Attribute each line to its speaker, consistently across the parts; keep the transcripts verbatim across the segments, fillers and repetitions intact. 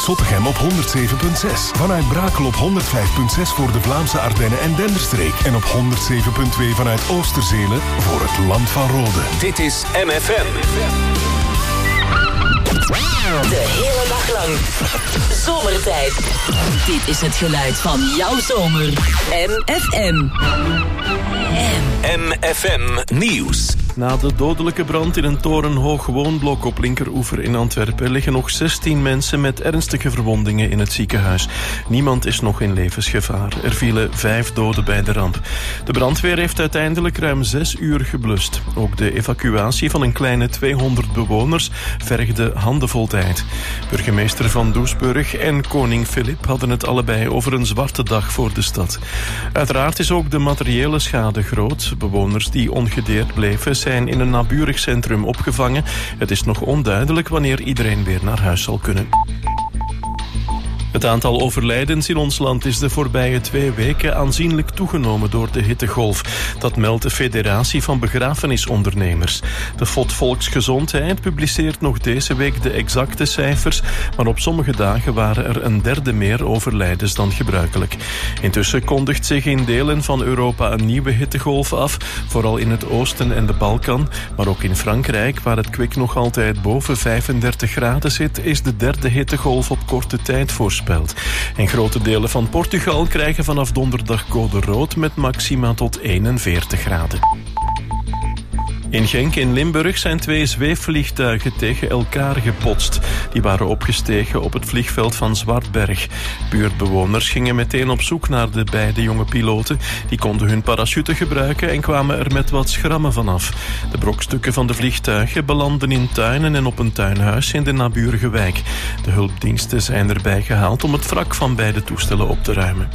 Speaker 1: Zottegem op honderd zeven komma zes. Vanuit Brakel op honderd vijf komma zes voor de Vlaamse Ardennen en Denderstreek. En op honderd zeven komma twee vanuit Oosterzelen voor het Land van Rode.
Speaker 2: Dit is M F M.
Speaker 3: De hele dag lang. Zomertijd. Dit is het geluid van jouw zomer. M F M.
Speaker 2: M F M Nieuws.
Speaker 4: Na de dodelijke brand in een torenhoog woonblok op Linkeroever in Antwerpen liggen nog zestien mensen met ernstige verwondingen in het ziekenhuis. Niemand is nog in levensgevaar. Er vielen vijf doden bij de ramp. De brandweer heeft uiteindelijk ruim zes uur geblust. Ook de evacuatie van een kleine tweehonderd bewoners vergde handenvol tijd. Burgemeester van Doesburg en koning Filip hadden het allebei over een zwarte dag voor de stad. Uiteraard is ook de materiële schade groot. Bewoners die ongedeerd bleven zijn in een naburig centrum opgevangen. Het is nog onduidelijk wanneer iedereen weer naar huis zal kunnen. Het aantal overlijdens in ons land is de voorbije twee weken aanzienlijk toegenomen door de hittegolf. Dat meldt de Federatie van Begrafenisondernemers. De F O D Volksgezondheid publiceert nog deze week de exacte cijfers, maar op sommige dagen waren er een derde meer overlijdens dan gebruikelijk. Intussen kondigt zich in delen van Europa een nieuwe hittegolf af, vooral in het oosten en de Balkan. Maar ook in Frankrijk, waar het kwik nog altijd boven vijfendertig graden zit, is de derde hittegolf op korte tijd voorspeld. En grote delen van Portugal krijgen vanaf donderdag code rood met maxima tot eenenveertig graden. In Genk in Limburg zijn twee zweefvliegtuigen tegen elkaar gebotst. Die waren opgestegen op het vliegveld van Zwartberg. Buurtbewoners gingen meteen op zoek naar de beide jonge piloten. Die konden hun parachute gebruiken en kwamen er met wat schrammen vanaf. De brokstukken van de vliegtuigen belanden in tuinen en op een tuinhuis in de naburige wijk. De hulpdiensten zijn erbij gehaald om het wrak van beide toestellen op te ruimen.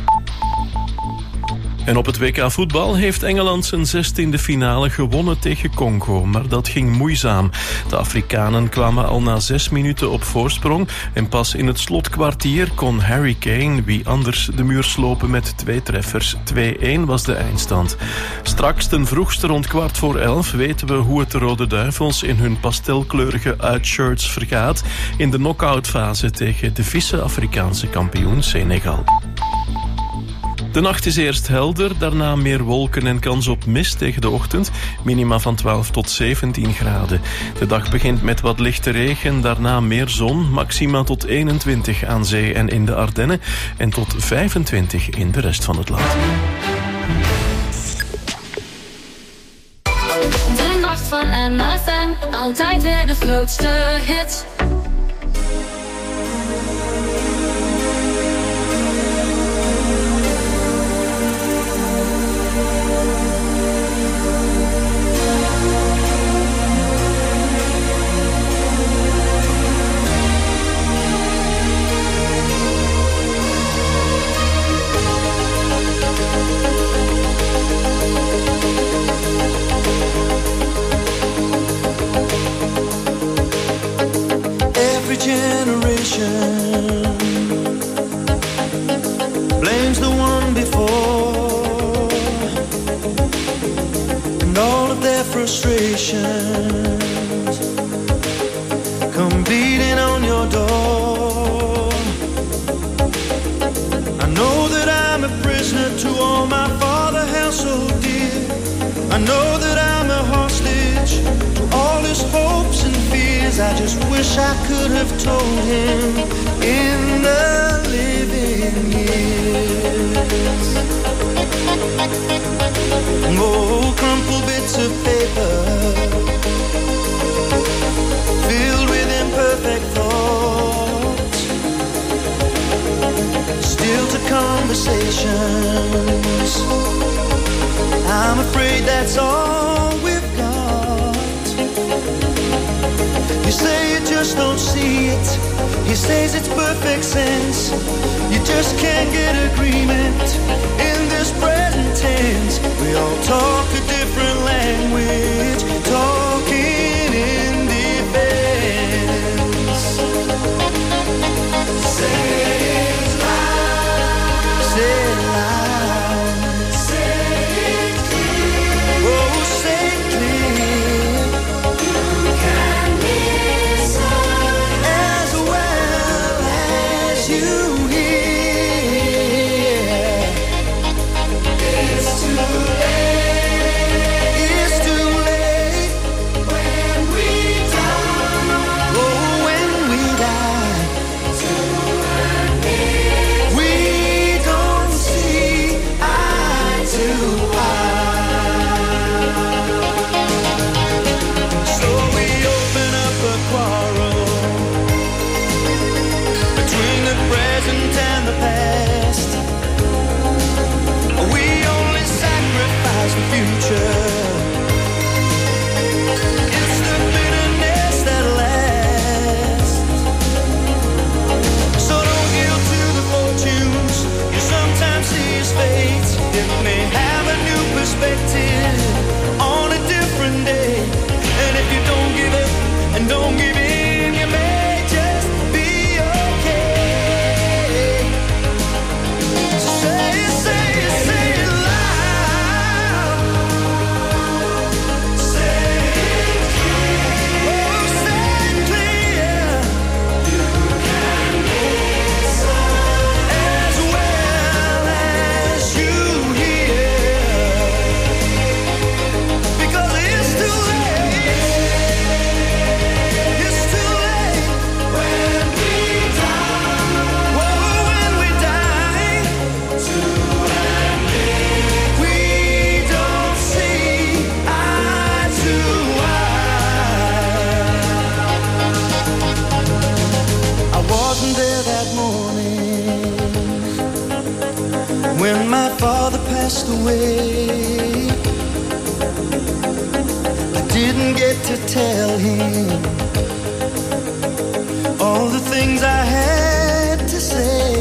Speaker 4: En op het W K voetbal heeft Engeland zijn zestiende finale gewonnen tegen Congo, maar dat ging moeizaam. De Afrikanen kwamen al na zes minuten op voorsprong en pas in het slotkwartier kon Harry Kane, wie anders, de muur slopen met twee treffers. twee-een was de eindstand. Straks ten vroegste rond kwart voor elf weten we hoe het de Rode Duivels in hun pastelkleurige uitshirts vergaat in de knock-outfase tegen de vieze Afrikaanse kampioen Senegal. De nacht is eerst helder, daarna meer wolken en kans op mist tegen de ochtend. Minima van twaalf tot zeventien graden. De dag begint met wat lichte regen, daarna meer zon. Maxima tot eenentwintig aan zee en in de Ardennen. En tot vijfentwintig in de rest van het land.
Speaker 5: De nacht van M F M, altijd weer de grootste hits.
Speaker 6: Generation blames the one before, and all of their frustrations come beating on your door. I know that I'm a prisoner to all my father held so dear. I know that I'm a hostage to all his hopes and fears. I just wish I could have told him in the living years. Oh, crumpled bits of paper filled with imperfect thoughts, still to conversations. I'm afraid that's all we've got. You say you just don't see it. He says it's perfect sense. You just can't get agreement in this present tense. We all talk a different language, talking in defense. Say it loud. Say it loud. As well as passed away. I didn't get to tell him all the things I had to say.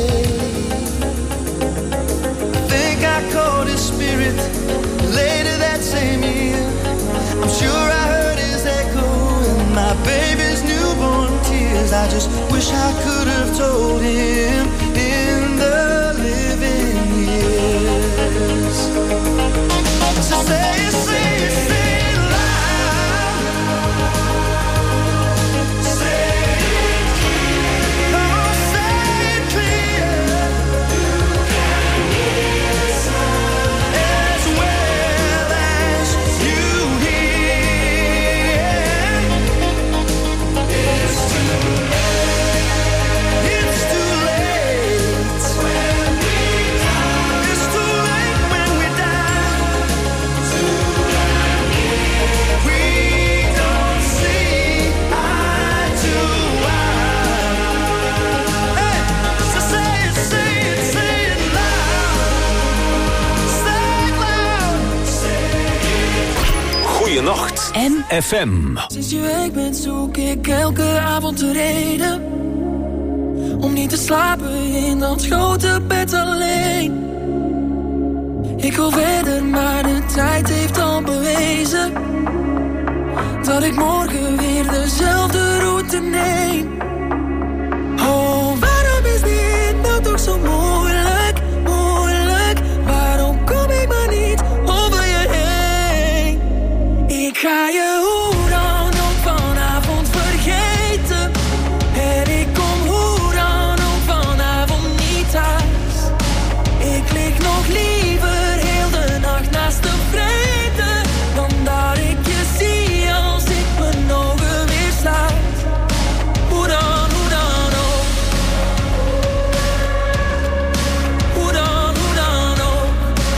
Speaker 6: I think I caught his spirit later that same year. I'm sure I heard his echo in my baby's newborn tears. I just wish I could have told him in the living years. So say it, say it, say it loud. Say it clear. Oh, say it clear. You can listen as well as you hear. It's too late. It's too late when we die. It's too late when we die. We don't see eye to eye. Hey, so say it, say it, say it loud. Say it loud.
Speaker 2: Goeienacht.
Speaker 3: M
Speaker 2: F M.
Speaker 7: Sinds je weg bent zoek ik elke avond de reden om niet te slapen in dat grote bed alleen. Ik wil verder, maar de tijd heeft al bewezen dat ik morgen weer dezelfde route neem. Oh, waarom is dit nou toch zo moeilijk, moeilijk? Waarom kom ik maar niet over je heen? Ik ga je hoe dan ook vanavond vergeten. En ik kom hoe dan ook vanavond niet thuis. Ik lig nog liever heel de nacht naast de vrede dan dat ik je zie als ik mijn ogen weer sluit. Hoe dan, hoe dan ook. Hoe dan, hoe dan ook.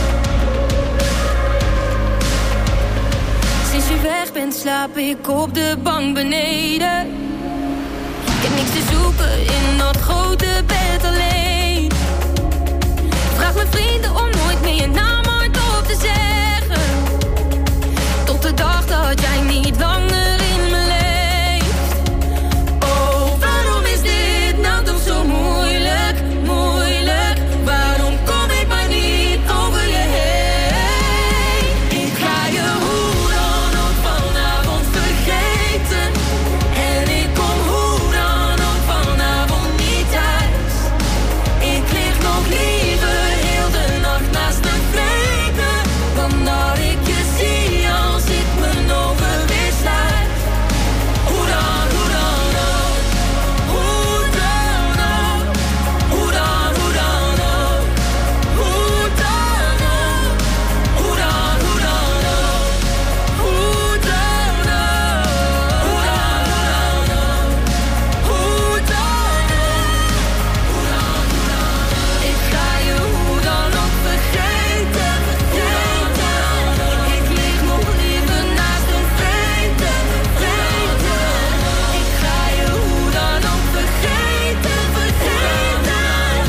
Speaker 5: Sinds je weg bent slaap ik op de bank beneden. Ik heb niks te zoeken in dat grote bed alleen. Vraag mijn vrienden om nooit meer je naam hardop te zeggen. Tot de dag dat jij niet langer in me leeft. Oh, waarom is dit nou toch zo moeilijk, moeilijk? Waarom kom ik maar niet over je heen? Ik ga je hoe dan ook vanavond vergeten. En ik kom hoe dan ook vanavond niet thuis. Ik lig nog liever heel de nacht naast de vrede dan dat ik je zie als ik mijn ogen weer sluit. Hoe dan, hoe dan ook. Hoe dan ook. Hoe dan, hoe dan ook. Hoe dan ook. Hoe dan, hoe dan ook. Hoe dan ook. Hoe dan, hoe dan ook. Hoe dan ook. Hoe dan, hoe dan ook. Ik ga je hoe dan ook vergeten, vergeten. Ik lig nog liever naast een vrede, vrede. Ik ga je hoe dan ook vergeten, vergeten.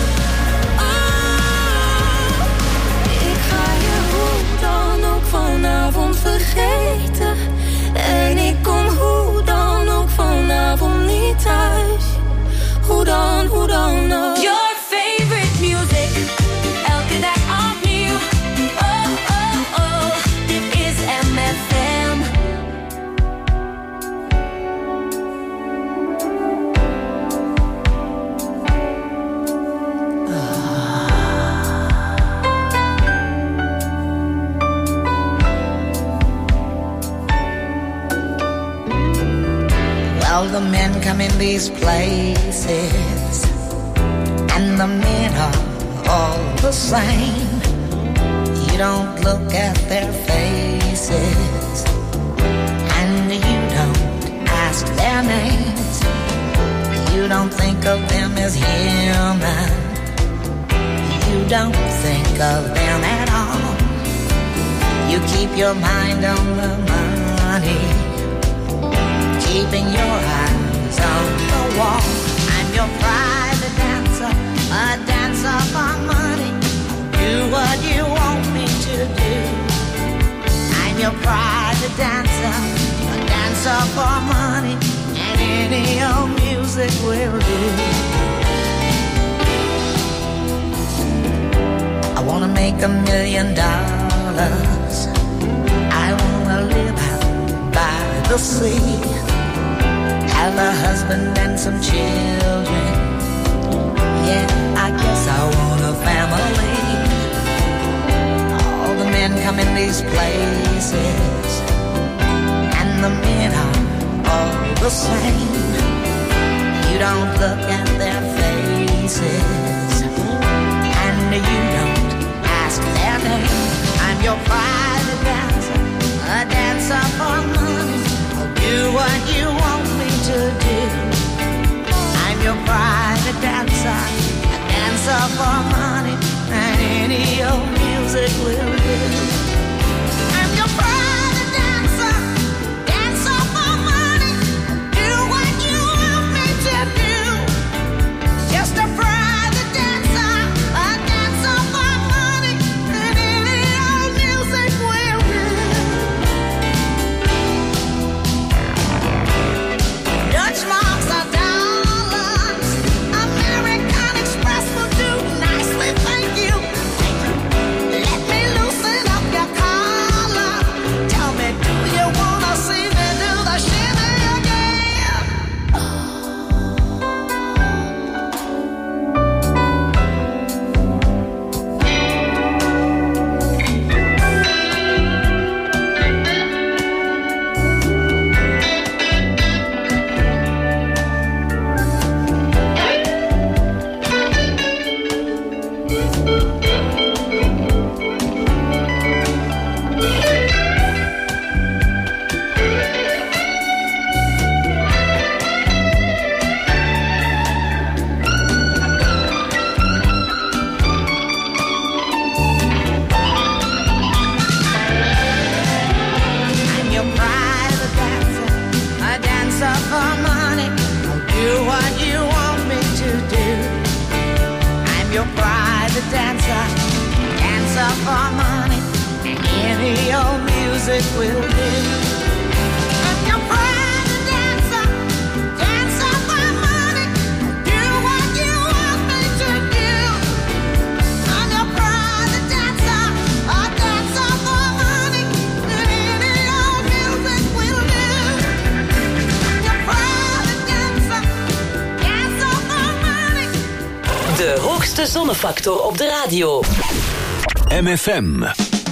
Speaker 5: Oh, ik ga je hoe dan ook vanavond vergeten. En ik kom hoe dan ook vanavond niet thuis. Hoe dan, hoe dan ook. Your favorite music, elke dag opnieuw. Oh, oh, oh, dit is M F M.
Speaker 8: Well, the men come in these places, and the men are all the same. You don't look at their faces, and you don't ask their names. You don't think of them as human. You don't think of them at all. You keep your mind on the money, keeping your eyes on the wall. I'm your private dancer, a dancer for money. Do what you want your private dancer, a dancer for money, and any old music will do. I wanna make a million dollars. I wanna live out by the sea, have a husband and some children. Yeah, I guess I want a family. All the men come in these places, and the men are all the same. You don't look at their faces, and you don't ask their name. I'm your private dancer, a dancer for money. I'll do what you want me to do. I'm your private dancer, a dancer for money, and any old music will do. I'm your private dancer, dancer for money. Do what you want me to do. Just a private dancer, a dancer for money, and any old music will do. Dutch marks are dollars, American Express will do nicely, thank you. Let me loosen up your collar. Tell me, do you wanna see me do the shimmy again? I'm your private dancer, a dancer for money. I'll do what you want me to do. I'm your private dancer, dancer for money, and any old music will do. I'm your private dancer, dancer for money. Do what you want me to do. I'm your private dancer, a dancer for money, and any old music will do. I'm your private dancer, dancer for money.
Speaker 3: De hoogste zonnefactor op de radio.
Speaker 2: M F M.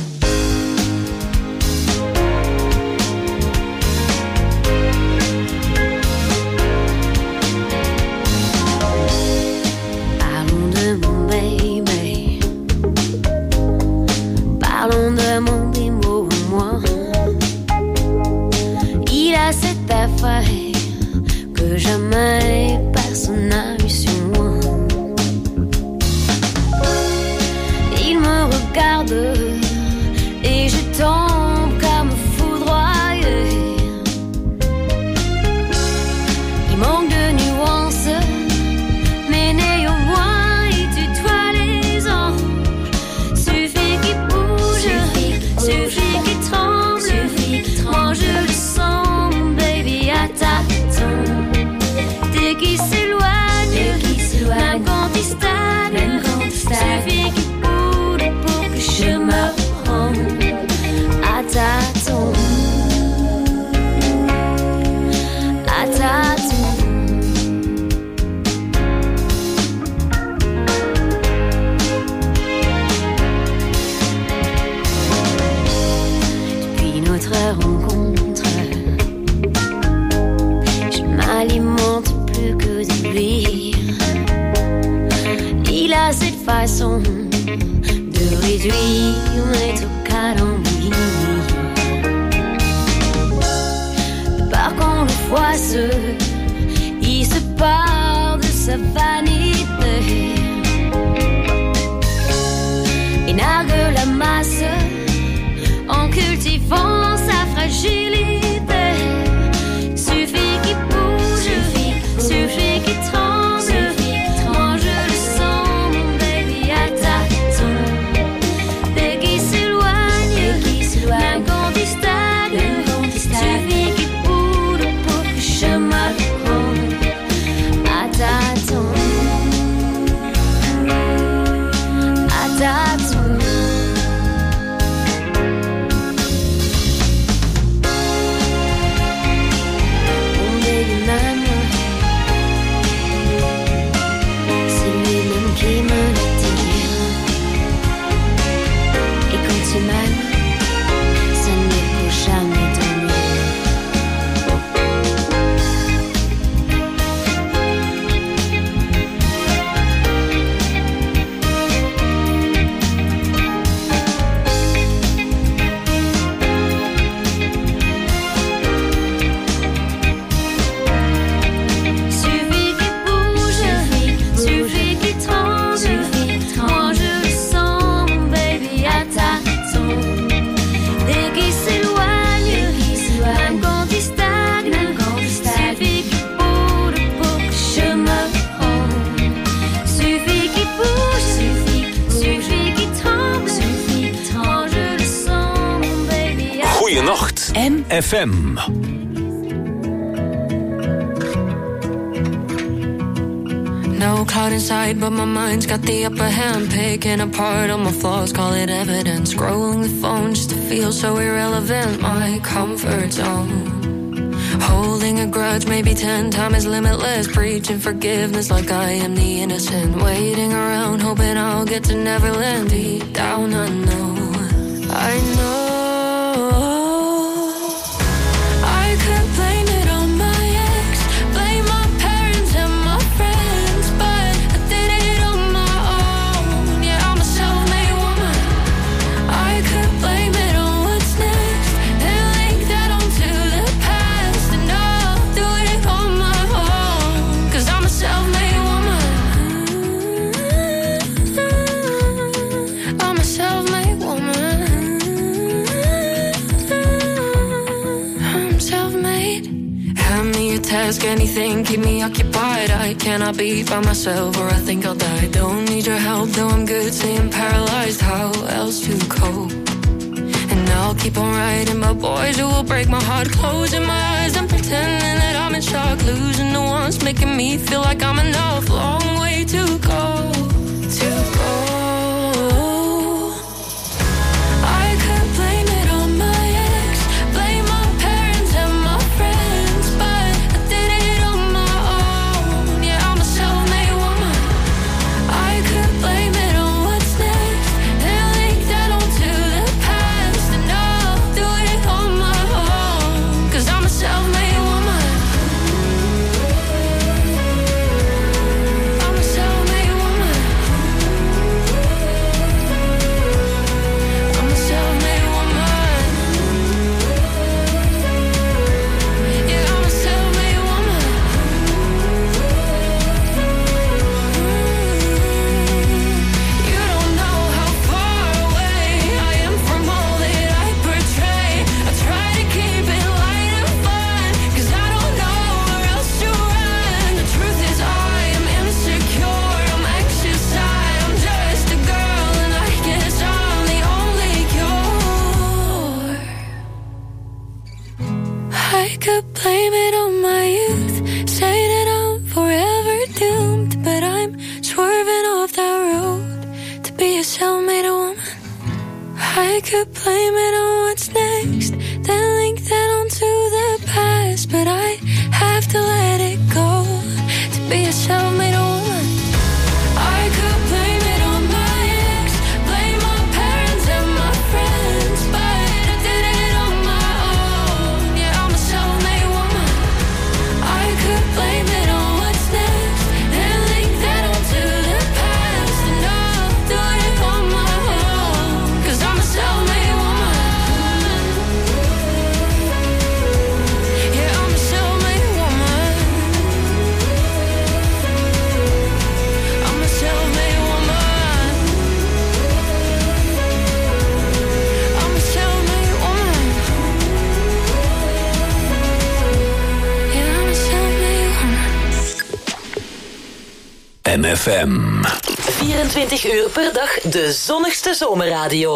Speaker 5: Parlons de mon bébé, parlons de mon démon, moi. Il a cette affaire que jamais personne n'a eu sur moi. Il me regarde et je tombe comme foudroyé. Il manque de nuances, mais néanmoins il tutoie les anges. Suffit qu'il bouge, suffit qu'il tremble. Moi je le sens, mon baby, à tâtons. Dès qu'il s'éloigne, même quand il stagne, suffit qu'il bouge pour que je me rende à tâtons. À tâtons. Depuis notre rencontre, je m'alimente plus que de lui. Il a cette façon de réduire mes trucs à l'ennui. Par contre, le froisseux, il se part de sa vanité et nargue la masse en cultivant sa fragilité. Suffit qu'il bouge, suffit qu'il tremble. Moi je le sens, mon baby, à tâtons. Dès qu'il s'éloigne, même quand il stagne.
Speaker 2: M F M.
Speaker 5: No cloud inside, but my mind's got the upper hand. Picking apart all my flaws, call it evidence. Scrolling the phone just to feel so irrelevant. My comfort zone. Holding a grudge, maybe ten times limitless. Preaching forgiveness like I am the innocent. Waiting around, hoping I'll get to Neverland. Deep down I know, I know I could blame it on my ex, blame my parents and my friends, but I did it on my own. Yeah, I'm a self-made woman. I could blame it on what's next, then link that onto the past, and I'll do it on my own, 'cause I'm a self-made woman. I'm a self-made woman. I'm self-made. Hand me a task, anything, keep me occupied. I cannot be by myself or I think I'll die. Don't need your help, though I'm good, staying paralyzed. How else to cope? And I'll keep on writing about boys who will break my heart. Closing my eyes and pretending that I'm in shock. Losing the ones making me feel like I'm enough. Long way to go, to go. I could blame it on my ex, blame my parents and my friends, but I did it on my own. Yeah, I'm a self-made woman. I could blame it on what's next, then link that onto the past, and I'll do it on my own, 'cause I'm a self-made woman. I'm a self-made woman. I'm a self-made woman. Yeah, I'm a self-made woman. You don't know how far away I am from all that I portray. I try to keep it light and fun, 'cause I don't know where else to run. The truth is I am insecure, I'm anxious, I am just a girl, and I guess I'm the only cure. I could blame it on my youth, say that I'm forever doomed, but I'm swerving off that road to be a self-made woman. I could blame it on what's next, then link that onto the past, but I have to let it go to be a self-made woman. I could blame it on my ex, blame my parents and my friends, but I did it on my own. Yeah, I'm a self-made woman. I could blame it on what's next, then link that onto the past, and I'll do it on my own, 'cause I'm a self-made woman. Yeah, I'm a self-made woman. I'm a self-made woman. I'm a self-made woman. Yeah, I'm a self-made woman.
Speaker 2: M F M.
Speaker 3: vierentwintig uur per dag de zonnigste zomerradio.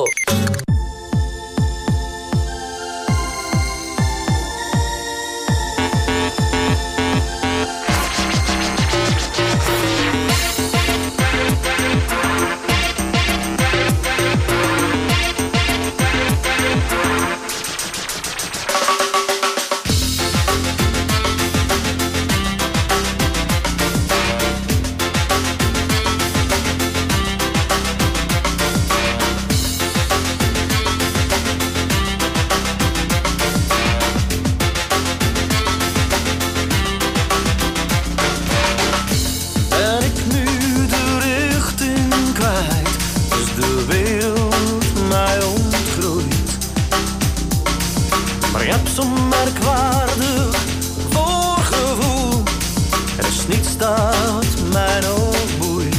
Speaker 6: Ben ik nu de richting kwijt? Is de wereld mij ontgroeid? Maar je hebt zo'n merkwaardig voorgevoel. Er is niets dat mij nog boeit.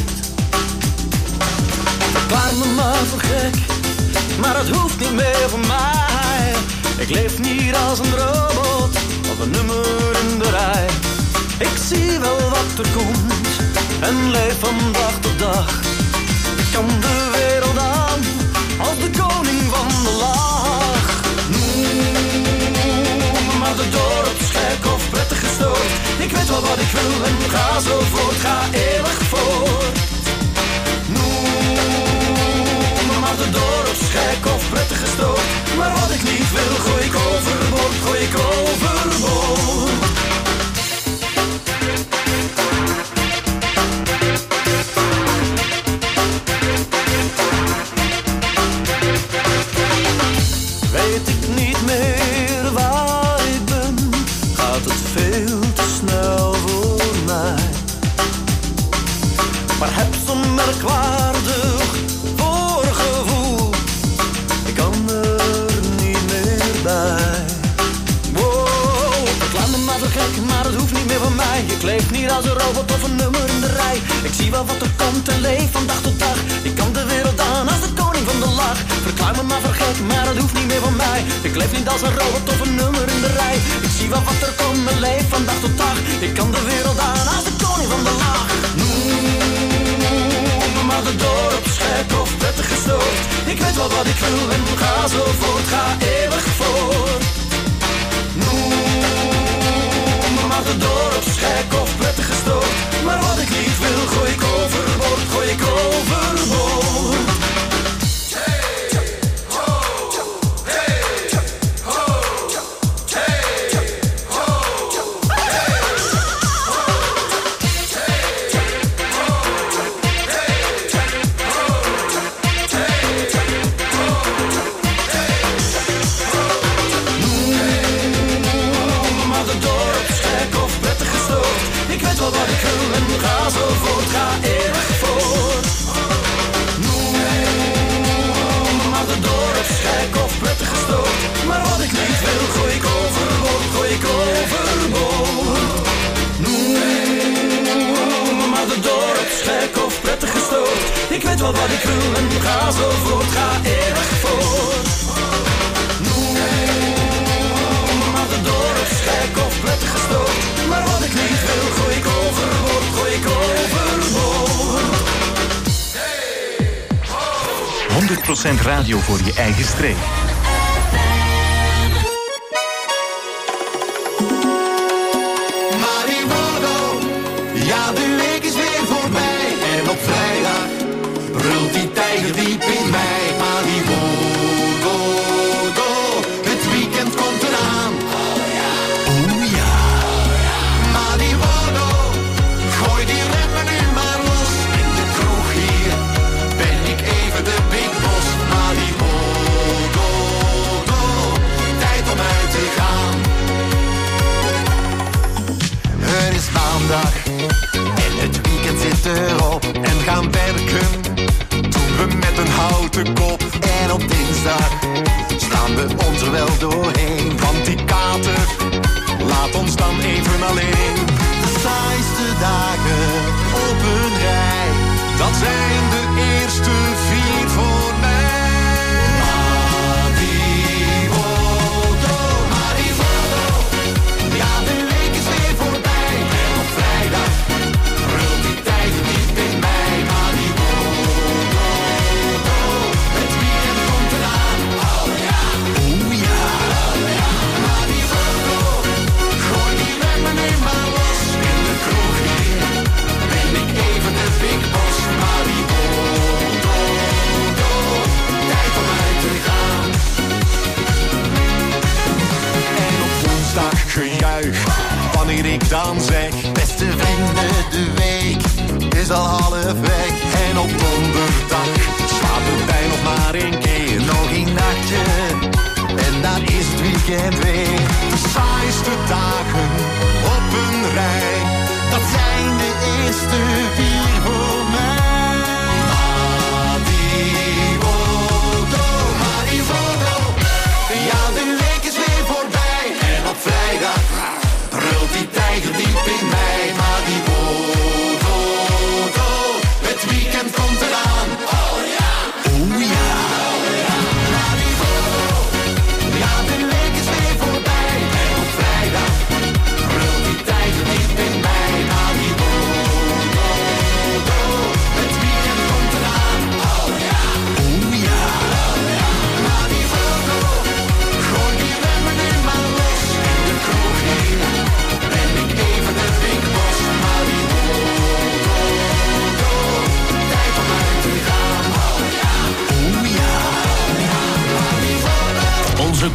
Speaker 6: Verklaar me maar voor gek, maar het hoeft niet meer voor mij. Ik leef niet als een robot of een nummer in de rij. Ik zie wel wat er komt en leef van dag tot dag. Ik kan de wereld aan als de koning van de lach. Mm. maar de dorpsgek of prettig gestoord. Ik weet wel wat ik wil en ga zo voort, ga eeuwig voort. Noem me maar de dorpsgek of prettig gestoord. Maar wat ik niet wil, gooi ik overboord, gooi ik overboord. Weet ik niet meer waar ik ben, gaat het veel te snel voor mij. Maar heb zo'n merkwaardig voorgevoel, ik kan er niet meer bij. Wow, verklaar me maar zo gek, maar het hoeft niet meer van mij. Je kleeft niet als een robot of een nummer in de rij. Ik zie wel wat er komt en leef van dag tot dag. Ik kan de wereld aan als de koning van de lach. Verklaar me maar voor gek, maar het hoeft niet meer van mij. Ik leef niet als een robot of een nummer in de rij. Ik zie wel wat er komt en leef van dag tot dag. Ik kan de wereld aan als de koning van de lach. Noem me maar de dorpsgek of prettig gestoord. Ik weet wel wat ik wil en ga zo voort, ga eeuwig voort. Noem me maar de dorpsgek of prettig gestoord. Maar wat ik niet wil, gooi ik overboord, gooi ik overboord. Ik weet wel wat ik wil en ga zo voort, ga eeuwig voort. Noem maar de dorpsgek of prettig gestoord. Maar wat ik niet wil, gooi ik overboord, gooi ik overboord. Noem maar de dorpsgek of prettig gestoord. Ik weet wel wat ik wil en ga zo voort, ga eeuwig voort. Noem maar de dorpsgek of prettig gestoord. Maar wat ik niet wil, gooi ik overboord, gooi ik overboord.
Speaker 2: honderd procent radio voor je eigen streek.
Speaker 6: Mariwodo, ja de week is weer voorbij. En op vrijdag brult die tijger diep in mij. Mariwodo, het weekend komt eraan. Gooi die remmen nu maar los. In de kroeg hier ben ik even de big boss. Maar die Mariwodo, tijd om uit te gaan. Het is maandag en het weekend zit erop. En gaan werken doen we met een houten kop. En op dinsdag staan we ons er wel doorheen. Want die kater laat ons dan even alleen. De saaiste dagen op een rij, dat zijn de eerste vier voor mij. Mariwodo, Mariwodo, ja de week is weer voorbij. En op vrijdag rult die tijd niet in mij. Mariwodo, het weekend komt eraan. Oh ja, oh ja, oh ja. Mariwodo, gooi die remmen nu maar los. In de kroeg hier ben ik even de big boss. Mariwodo, tijd om uit te gaan. En op woensdag gejuich wanneer ik dan zeg: beste vrienden, de week is al half weg. En op donderdag slapen wij nog maar een keer. Nog een nachtje en dan is het weekend weer. De saaiste dagen op een rij, dat zijn de eerste vier voor mij. Mariwodo, Mariwodo, ja de week is weer voorbij. En op vrijdag brult die tijger diep in mij. Mariwodo, het weekend komt eraan. Oh ja, oh ja, oh ja. Mariwodo, ja de week is weer voorbij. En op vrijdag brult die tijger diep in mij. Mariwodo,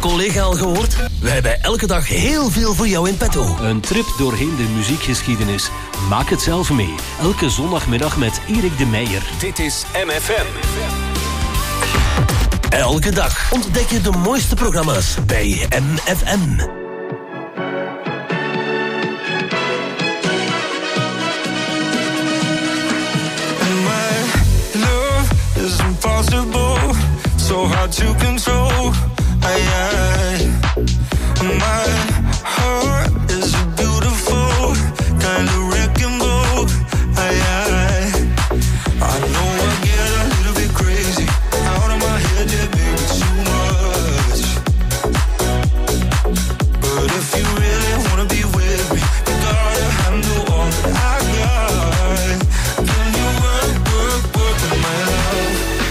Speaker 9: collega al gehoord? We hebben elke dag heel veel voor jou in petto.
Speaker 10: Een trip doorheen de muziekgeschiedenis. Maak het zelf mee. Elke zondagmiddag met Erik de Meijer.
Speaker 11: Dit is M F M.
Speaker 9: Elke dag ontdek je de mooiste programma's bij M F M.
Speaker 6: Is impossible, so hard to control. I, I, my heart is a beautiful kind of wrecking ball. I, I, I know I get a little bit crazy out of my head, yeah, baby, too much. But if you really wanna be with me, you gotta handle all that I got. Can you work, work, work with my love?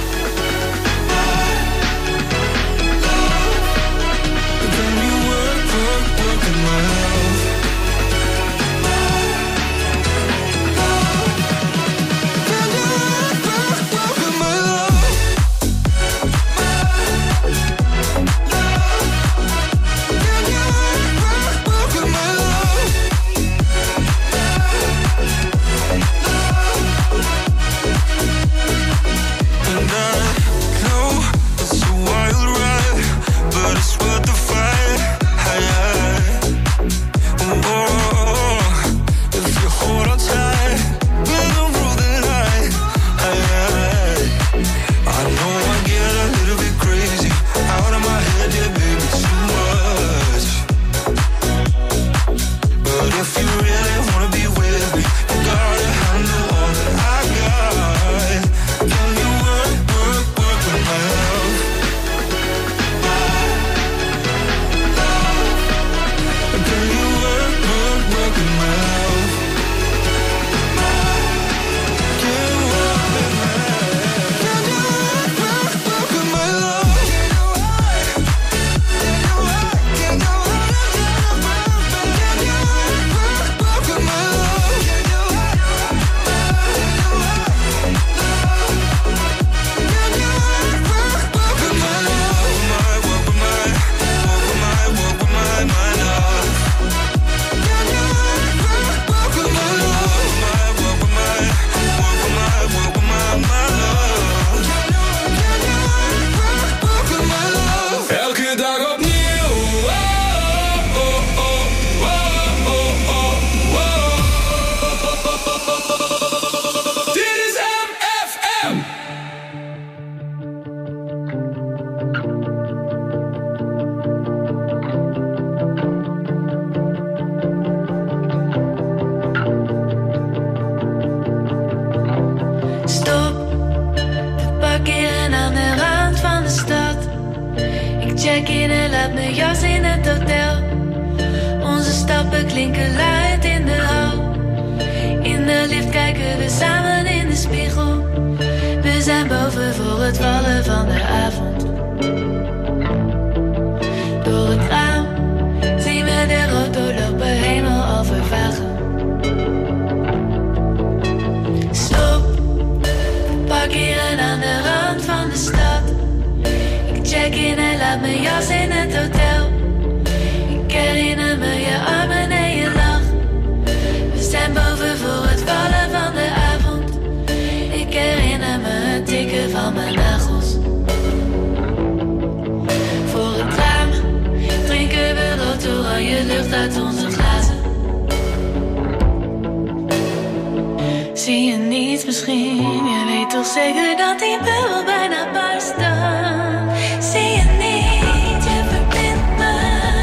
Speaker 5: Zie je niets misschien? Je weet toch zeker dat die bubbel bijna barsten. Zie je niet? Je verbindt me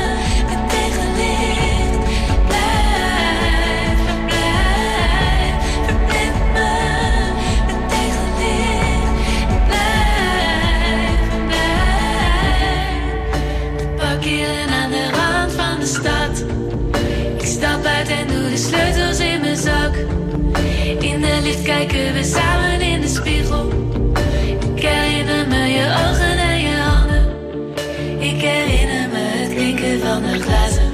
Speaker 5: met tegenlicht. Blijf, blijf, verblind me met tegenlicht. Blijf, blijf. Pak hierin aan de rand van de stad. Ik stap uit en doe de sleutels in mijn zak. In de lift kijken we samen in de spiegel. Ik herinner me je ogen en je handen. Ik herinner me het klinken van de glazen.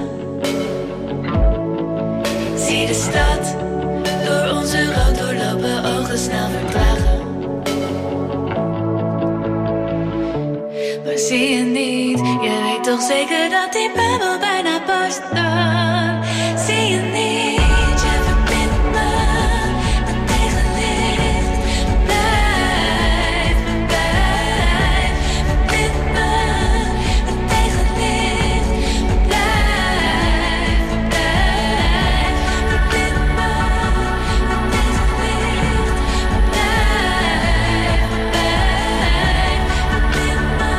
Speaker 5: Zie de stad door onze rood doorlopen ogen snel vertragen. Maar zie je niet, je weet toch toch zeker dat die bubbel bijna barst dan. Zie je niet, je verbindt me met tegenlicht. Blijf, blijf, verbind me met tegenlicht. Blijf, blijf, verbind me met tegenlicht. Blijf, blijf, verbind me met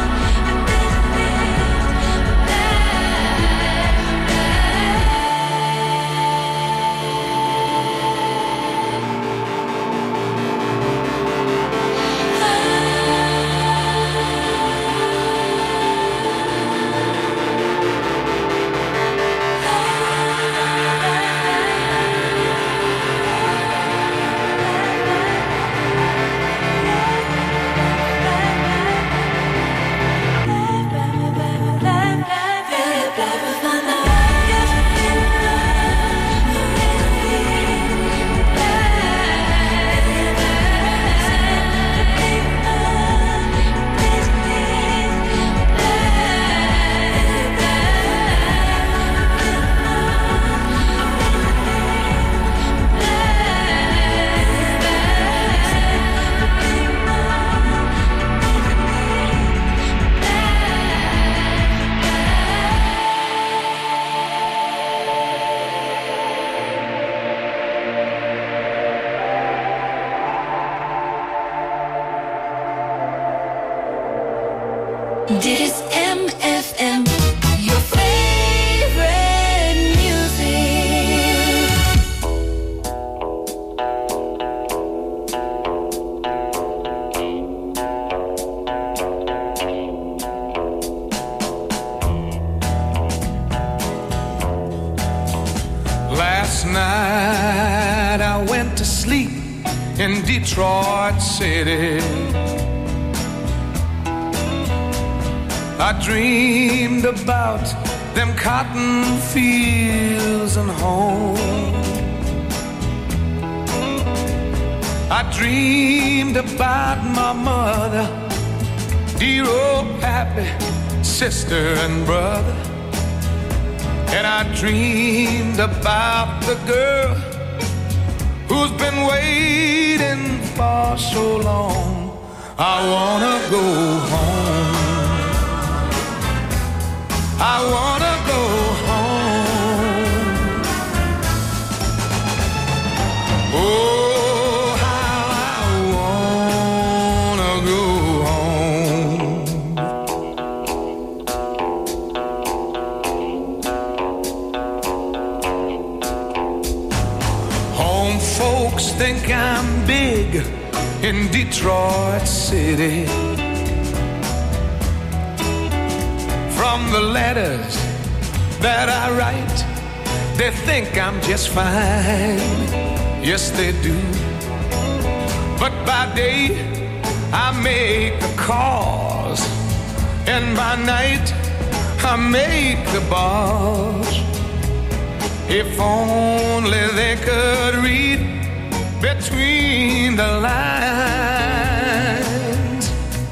Speaker 5: Dit is M F M, your favorite music.
Speaker 11: Last night I went to sleep in Detroit City. I dreamed about them cotton fields and home. I dreamed about my mother, dear old pappy, sister and brother. And I dreamed about the girl who's been waiting for so long. I wanna go home. I wanna go home. Oh, how I wanna go home. Home folks think I'm big in Detroit City. From the letters that I write, they think I'm just fine. Yes, they do. But by day, I make the calls, and by night, I make the balls. If only they could read between the lines.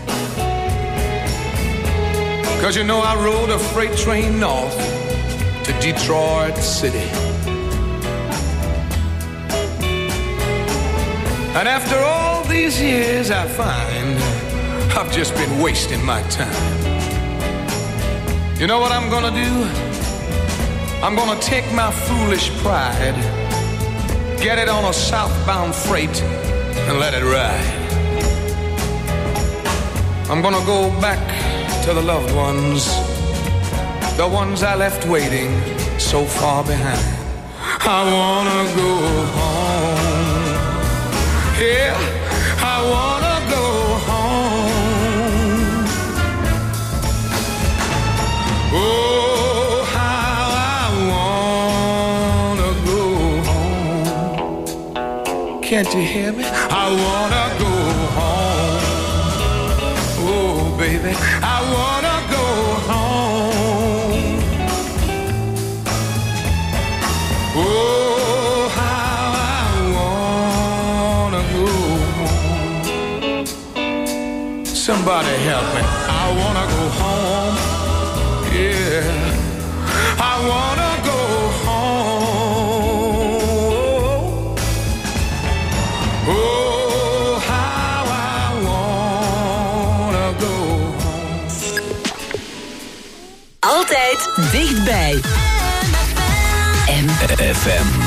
Speaker 11: 'Cause you know I rode a freight train north to Detroit City. And after all these years I find I've just been wasting my time. You know what I'm gonna do? I'm gonna take my foolish pride, get it on a southbound freight and let it ride. I'm gonna go back to the loved ones, the ones I left waiting so far behind. I wanna go home. Yeah, I wanna go home. Oh, how I wanna go home. Can't you hear me? I wanna go home. Oh, baby, I wanna go home. Oh, how I wanna go home. Somebody help me. I wanna go home.
Speaker 3: bij M F M.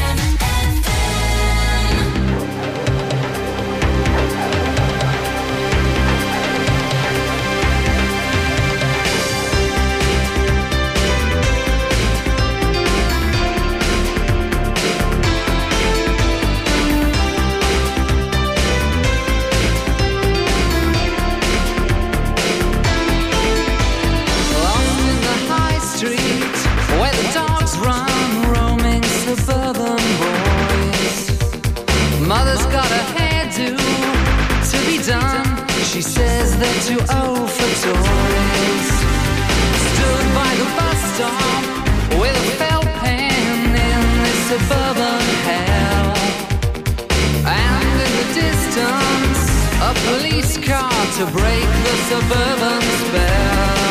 Speaker 12: Mother's got a hairdo to be done. She says they're too old for toys. Stood by the bus stop with a felt pen in this suburban hell. And in the distance, a police car to break the suburban spell.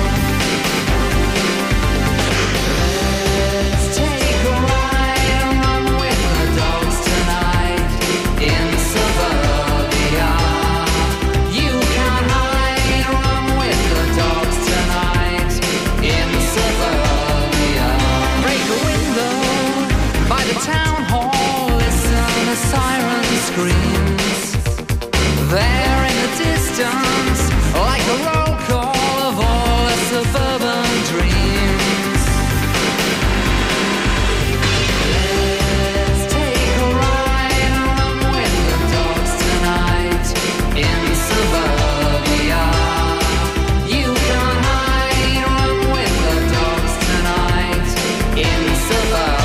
Speaker 12: Town hall, listen as siren screams. There in the distance, like a roll call of all the suburban dreams. Let's take a ride and run with the dogs tonight in suburbia. You can hide, run with the dogs tonight in suburbia.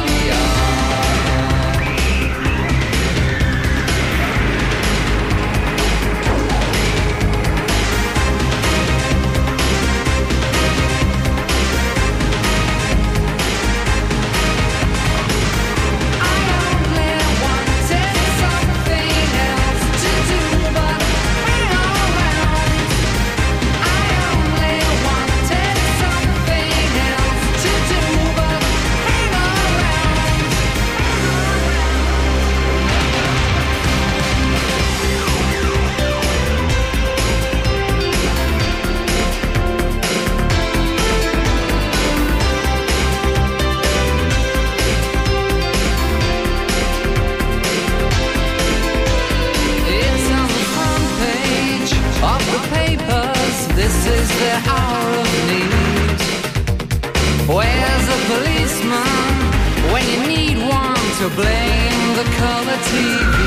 Speaker 12: This is the hour of need. Where's a policeman when you need one to blame the color T V?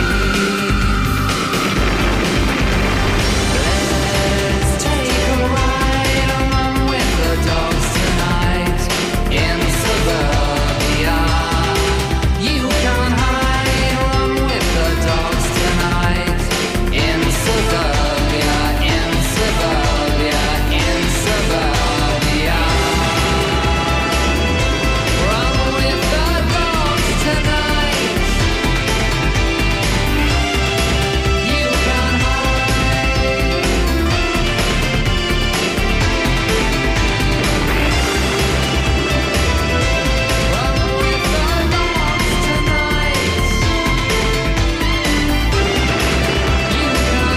Speaker 12: Let's take a ride and run with the dogs tonight in suburbia. You can hide, run with the dogs tonight in suburbia, in suburbia. Suburbia. Run with the dogs tonight. You can hide. Run with the dogs tonight. You can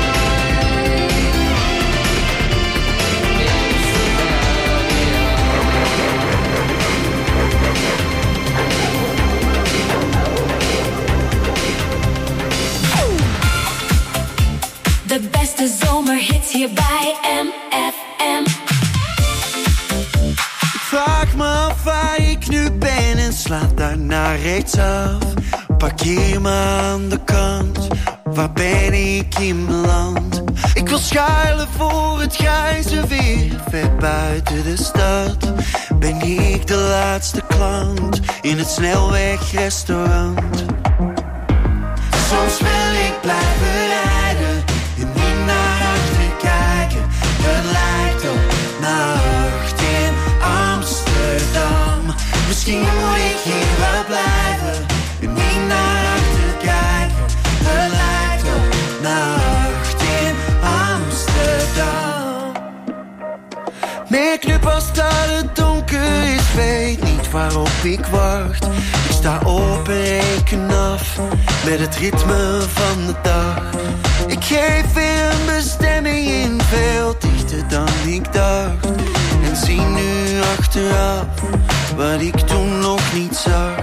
Speaker 5: De beste zomerhits hier bij M F M.
Speaker 6: Ik vraag me af waar ik nu ben en slaat daarna rechtsaf. Parkeer me aan de kant, waar ben ik in beland? Ik wil schuilen voor het grijze weer, ver buiten de stad. Ben ik de laatste klant in het snelwegrestaurant? Soms wil ik blijven rijden en niet naar achter kijken. Het lijkt op nacht in Amsterdam. Misschien moet ik hier wel blijven en niet naar achter kijken. Het lijkt op nacht in Amsterdam. Merk nu pas dat het donker is, weet niet waarop ik wacht. Ik sta op en reken af met het ritme van de dag. Ik geef weer een bestemming in, veel dichter dan ik dacht. En zie nu achter achteraf wat ik toen nog niet zag.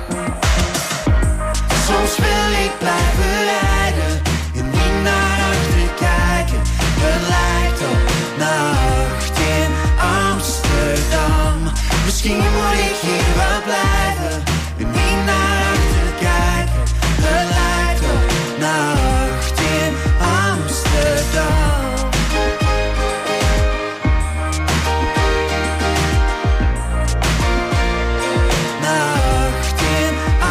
Speaker 6: Soms wil ik blijven rijden en niet naar achter kijken. Het lijkt op nacht in Amsterdam. Misschien moet ik hier wel blijven en niet naar achter kijken. Het lijkt op nacht in Amsterdam. Nacht in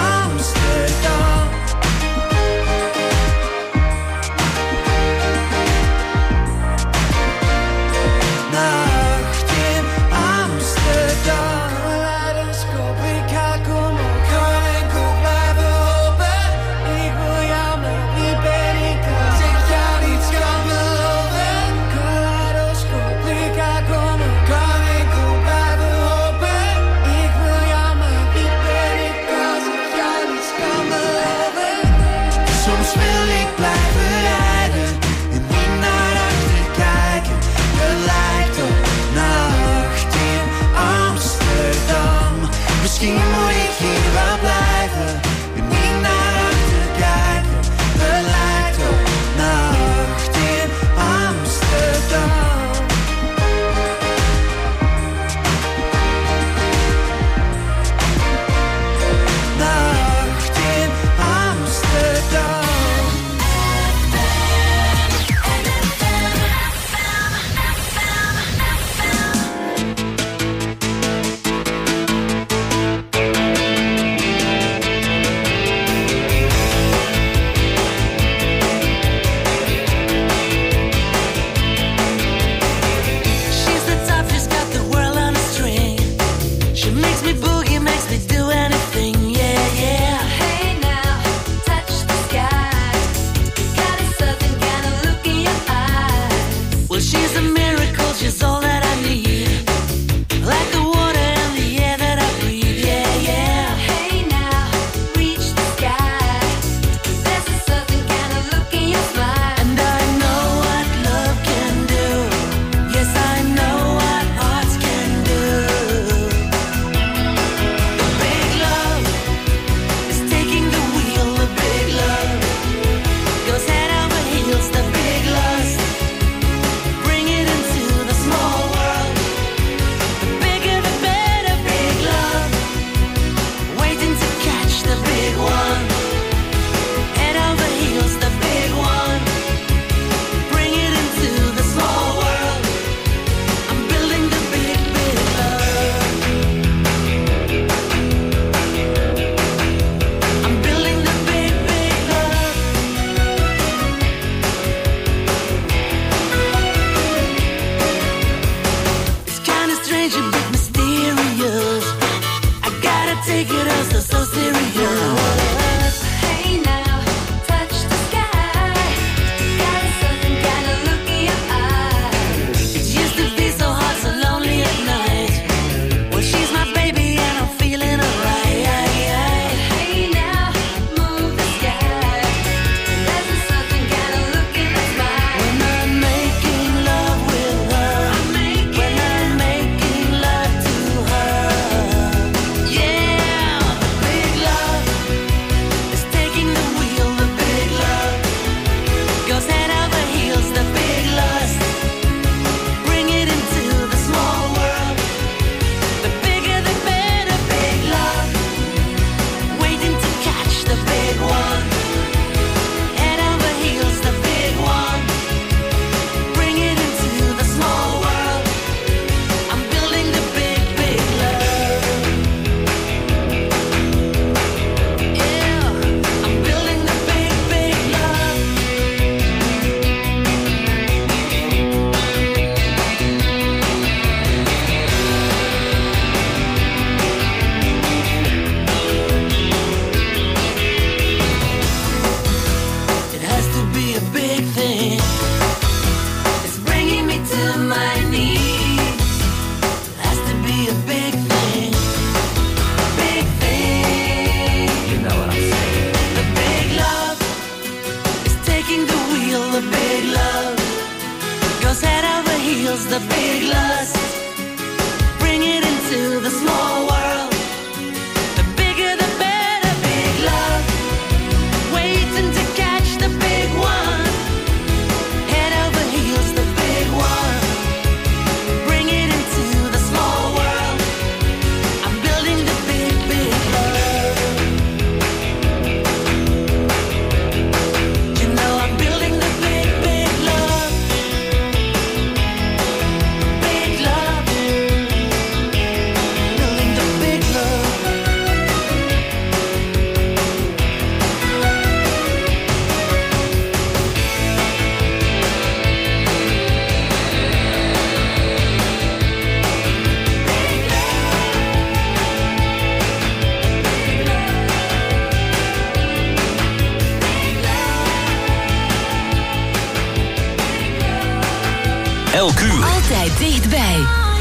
Speaker 10: elk uur.
Speaker 3: Altijd dichtbij.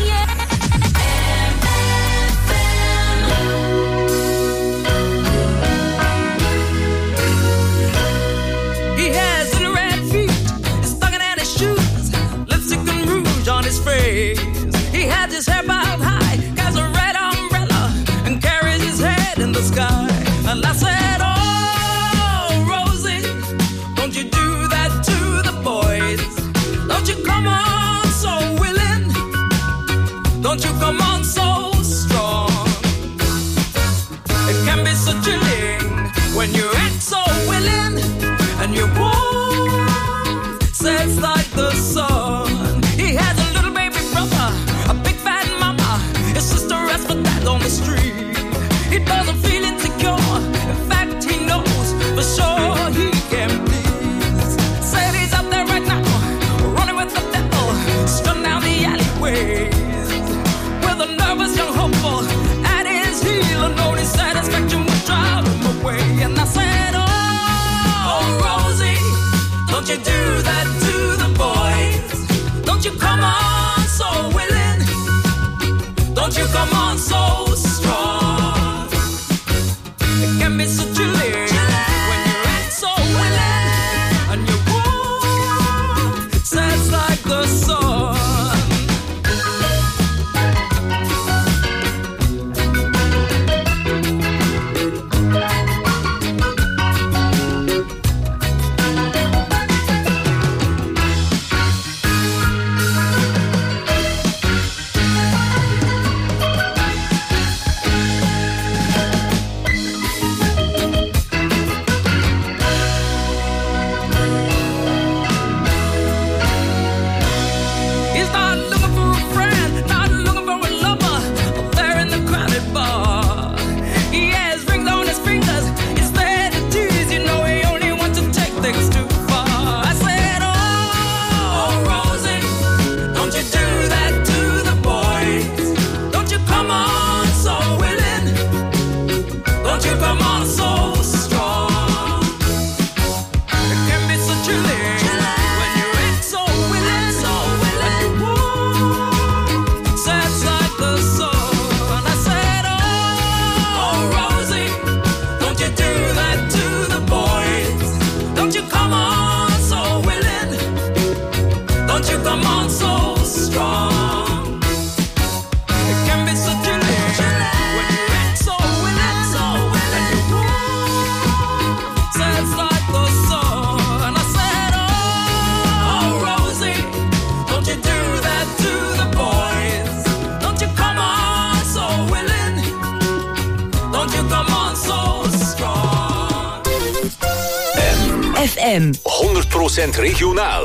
Speaker 7: He has little red feet, stuck in his shoes, lipstick and rouge on his face. He had his hair bowed high, has a red umbrella, and carries his head in the sky. And I said, oh, Rosie, don't you do that to the boys. Don't you come on so willing. Don't you come on so strong. It can be so chilling when you act so willing. And your warm says like the sun. He has a little baby brother, a big fat mama. His sister rests for that on the street. He doesn't feel insecure. In fact, he knows for sure he can please. Said he's out there right now, running with the devil, strung down the alleyways. With a nervous young hopeful at his heel, and no dissatisfaction would drive him away. And I said, oh, Rosie, don't you do that to the boys. Don't you come on so willing. Don't you come on so strong. It can be so chilling when you act so willing. And your warm says like the sun. He's not looking for a friend, not looking for a lover, up there in the crowded bar. He has rings on his fingers, he's there to tease. You know he only wants to take things too far. I said, oh, Rosie, don't you do that to the boys. Don't you come on so willing. Don't you come on so strong. It can be so chilling when you act so willing, so willing. And you warm, says like the sun. I said, oh, Rosie, don't you do that to the boys. Don't you come on so willing. Don't you come on so strong. It can be so chilling when you act so willing, so willing. And you warm, says like the sun. I said, oh, Rosie, don't you do that to the boys. Don't you come on so willing. Don't you come on so strong.
Speaker 3: F M.
Speaker 10: honderd procent regionaal.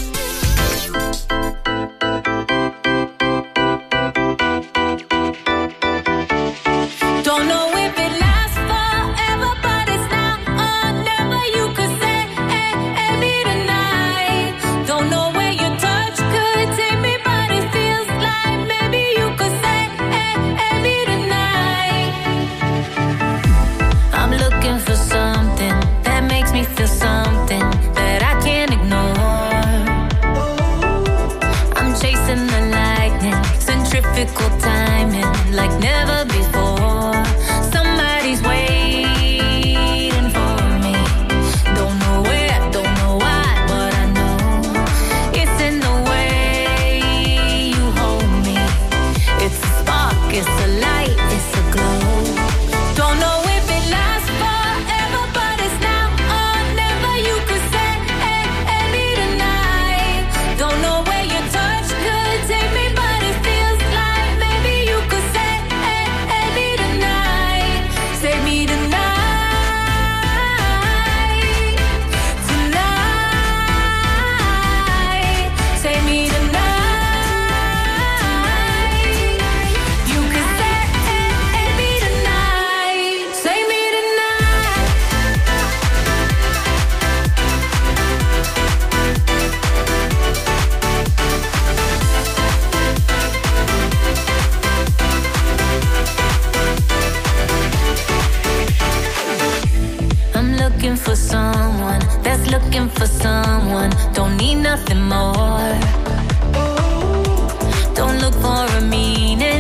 Speaker 5: Don't know if it lasts forever, but it's now or never. You could say, hey, hey, me tonight. Don't know where your touch could take me, but it feels like maybe you could say, hey, hey, me tonight. I'm looking for something that makes me feel something that I can't ignore. I'm chasing the lightning, centrifugal timing like never before. Somebody's waiting for me. Don't know where, don't know why, but I know it's in the way you hold me. It's a spark, it's a light, it's a glow. Don't know if it lasts forever, but it's now or never. You could say, hey, hey, me tonight. Don't know where your touch could take me, but it feels like maybe you could say, hey, hey, me tonight. Say me tonight. Tonight. Say me tonight. You could say, hey, hey, me tonight. Say me tonight. I'm looking for someone that's looking for someone. Don't need nothing more. look for a meaning.